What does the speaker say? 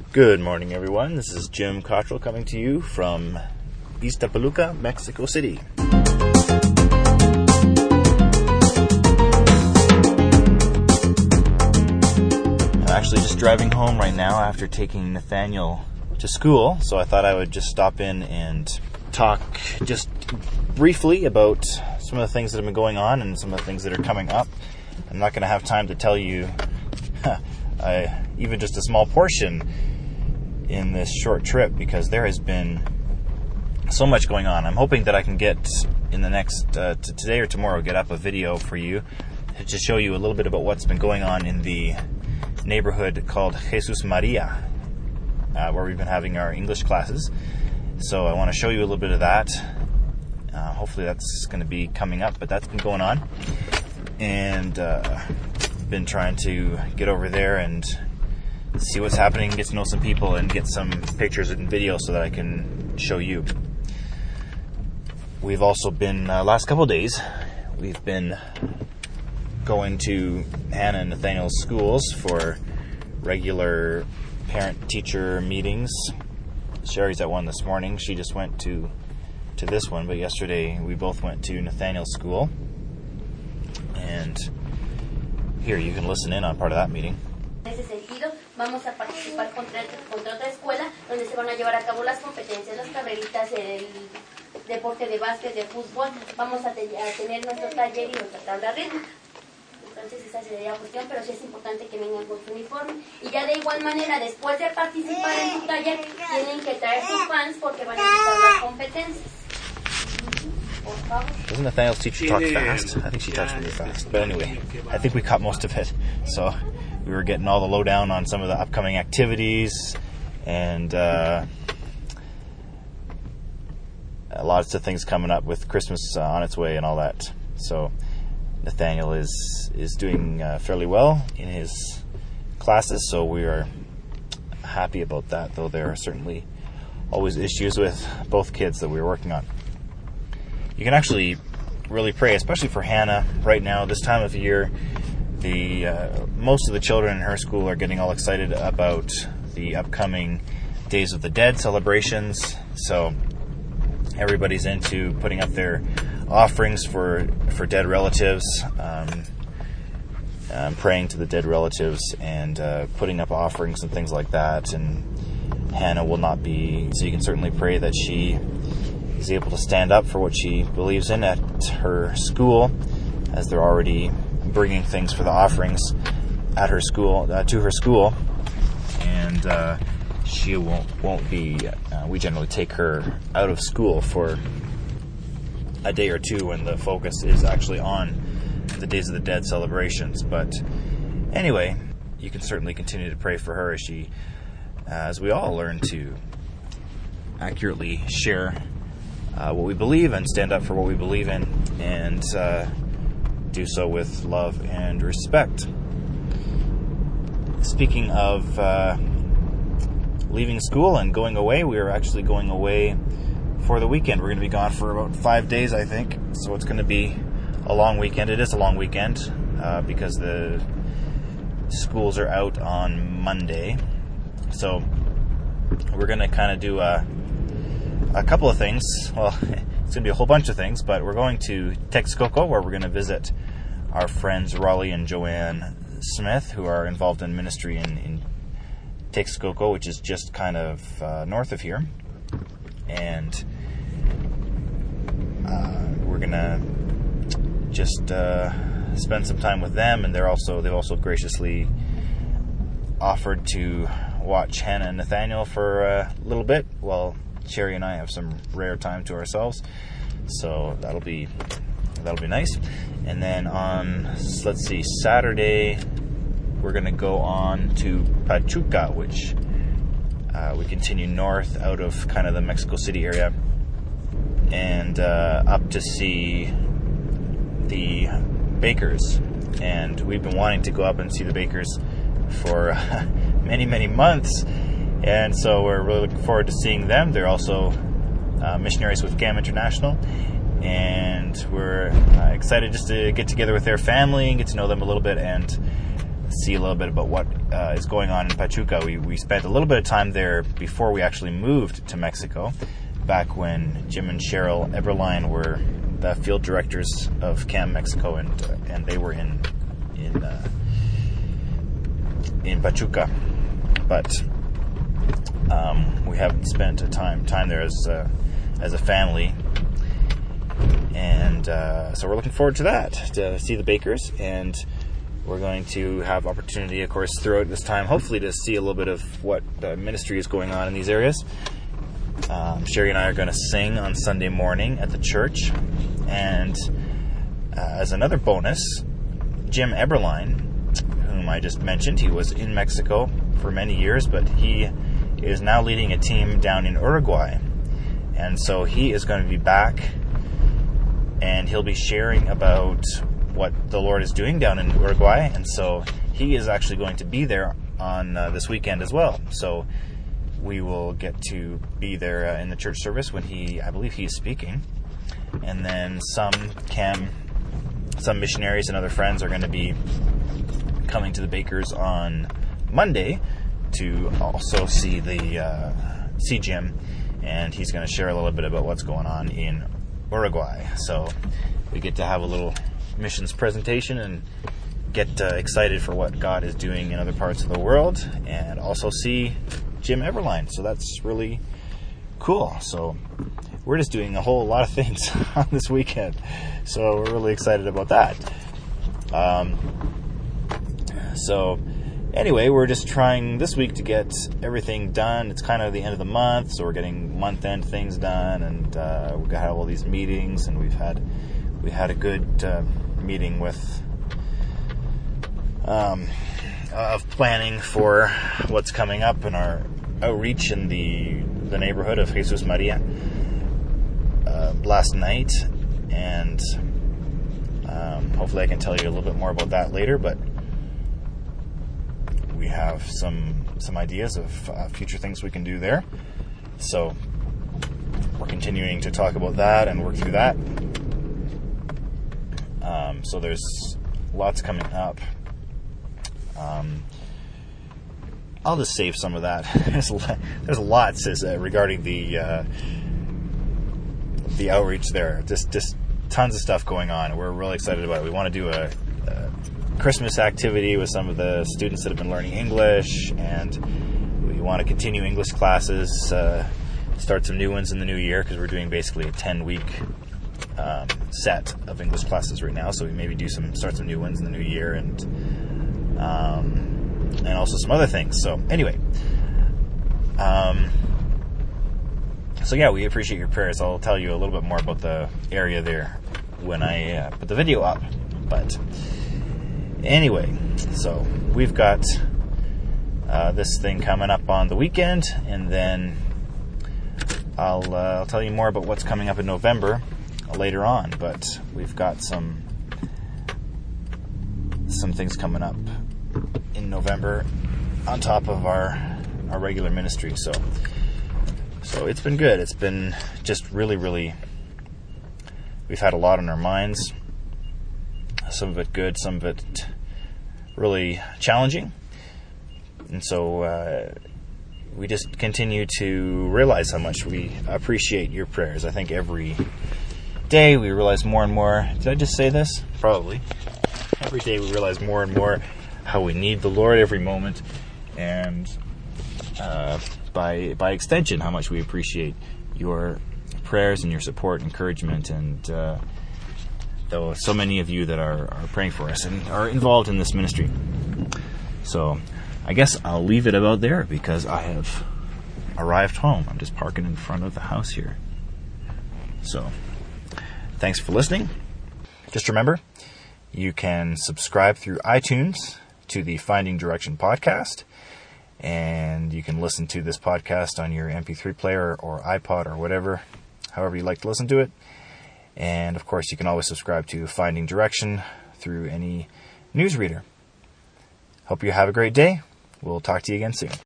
Good morning, everyone. This is Jim Cottrell coming to you from Iztapaluca, Mexico City. I'm actually just driving home right now after taking Nathaniel to school, so I thought I would just stop in and talk just briefly about some of the things that have been going on and some of the things that are coming up. I'm not going to have time to tell you even just a small portion in this short trip because there has been so much going on. I'm hoping that I can get in the next today or tomorrow get up a video for you to show you a little bit about what's been going on in the neighborhood called Jesus Maria, where we've been having our English classes. So I want to show you a little bit of that. Hopefully that's going to be coming up, but that's been going on, and been trying to get over there and see what's happening, get to know some people, and get some pictures and videos so that I can show you. We've also been, last couple of days, we've been going to Hannah and Nathaniel's schools for regular parent-teacher meetings. Sherry's at one this morning. She just went to this one, but yesterday we both went to Nathaniel's school. And here, you can listen in on part of that meeting. En ese sentido, vamos a participar contra otra escuela donde se van a llevar a cabo las competencias, las carreritas, el deporte de básquet, de fútbol. Vamos a tener nuestro taller y nuestra tabla rítmica. Entonces esa sería la cuestión, pero sí es importante que vengan con su uniforme. Y ya de igual manera, después de participar en su taller, tienen que traer sus fans porque van a empezar las competencias. Doesn't Nathaniel's teacher talk fast? I think she talks really fast. But anyway, I think we caught most of it. So we were getting all the lowdown on some of the upcoming activities and lots of things coming up with Christmas on its way and all that. So Nathaniel is doing fairly well in his classes, so we are happy about that, though there are certainly always issues with both kids that we're working on. You can actually really pray, especially for Hannah right now, this time of year. Most of the children in her school are getting all excited about the upcoming Days of the Dead celebrations. So everybody's into putting up their offerings for dead relatives, praying to the dead relatives, and putting up offerings and things like that. And Hannah will not be, so you can certainly pray that she is able to stand up for what she believes in at her school, as they're already bringing things for the offerings at her school, to her school, and she won't be. We generally take her out of school for a day or two when the focus is actually on the Days of the Dead celebrations. But anyway, you can certainly continue to pray for her as we all learn to accurately share what we believe and stand up for what we believe in, and do so with love and respect. Speaking of leaving school and going away, we are actually going away for the weekend. We're going to be gone for about 5 days, I think, so it's going to be a long weekend. It is a long weekend because the schools are out on Monday, so we're going to kind of do a couple of things. Well, it's going to be a whole bunch of things, but we're going to Texcoco, where we're going to visit our friends Raleigh and Joanne Smith, who are involved in ministry in Texcoco, which is just kind of north of here. And we're going to just spend some time with them, and they've also graciously offered to watch Hannah and Nathaniel for a little bit while Sherry and I have some rare time to ourselves, so that'll be nice. And then on, Saturday, we're going to go on to Pachuca, which we continue north out of kind of the Mexico City area, and up to see the Bakers. And we've been wanting to go up and see the Bakers for many, many months. And so we're really looking forward to seeing them. They're also missionaries with GAM International, and we're excited just to get together with their family and get to know them a little bit and see a little bit about what is going on in Pachuca. We spent a little bit of time there before we actually moved to Mexico, back when Jim and Cheryl Eberline were the field directors of CAM Mexico, and they were in Pachuca. But we haven't spent time there as a family, and so we're looking forward to that, to see the Bakers, and we're going to have opportunity, of course, throughout this time, hopefully, to see a little bit of what ministry is going on in these areas. Sherry and I are going to sing on Sunday morning at the church, and as another bonus, Jim Eberline, whom I just mentioned, he was in Mexico for many years, but he is now leading a team down in Uruguay, and so he is going to be back, and he'll be sharing about what the Lord is doing down in Uruguay, and so he is actually going to be there on this weekend as well. So we will get to be there in the church service when I believe he is speaking, and then some missionaries and other friends are going to be coming to the Bakers on Monday to also see Jim, and he's going to share a little bit about what's going on in Uruguay. So we get to have a little missions presentation and get excited for what God is doing in other parts of the world, and also see Jim Eberline. So that's really cool. So we're just doing a whole lot of things on this weekend, so we're really excited about that. So anyway, we're just trying this week to get everything done. It's kind of the end of the month, so we're getting month-end things done, and we've got all these meetings, and we had a good meeting with of planning for what's coming up in our outreach in the neighborhood of Jesus Maria last night, and hopefully I can tell you a little bit more about that later, but we have some ideas of future things we can do there. So we're continuing to talk about that and work through that. So there's lots coming up. I'll just save some of that. There's lots regarding the outreach there. Just tons of stuff going on. We're really excited about it. We want to do a Christmas activity with some of the students that have been learning English, and we want to continue English classes, start some new ones in the new year, because we're doing basically a 10-week set of English classes right now, so we maybe start some new ones in the new year, and also some other things. So anyway, so yeah, we appreciate your prayers. I'll tell you a little bit more about the area there when I put the video up. But anyway, so we've got this thing coming up on the weekend, and then I'll tell you more about what's coming up in November later on. But we've got some things coming up in November on top of our regular ministry. So it's been good. It's been just really, really, we've had a lot on our minds. Some of it good, some of it really challenging. And so we just continue to realize how much we appreciate your prayers. I think every day we realize more and more. Did I just say this? Probably. Every day we realize more and more how we need the Lord every moment, and by extension, how much we appreciate your prayers and your support, encouragement, and though so many of you that are praying for us and are involved in this ministry. So I guess I'll leave it about there, because I have arrived home. I'm just parking in front of the house here. So thanks for listening. Just remember, you can subscribe through iTunes to the Finding Direction podcast, and you can listen to this podcast on your MP3 player or iPod or whatever, however you like to listen to it. And of course, you can always subscribe to Finding Direction through any newsreader. Hope you have a great day. We'll talk to you again soon.